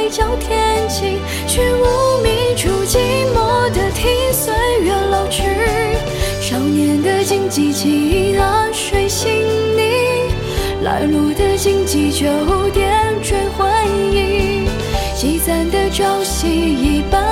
一觉天晴，却无觅处寂寞地听岁月老去。少年的荆棘起了水星泥，来路的荆棘就点缀回忆，积攒的朝夕一般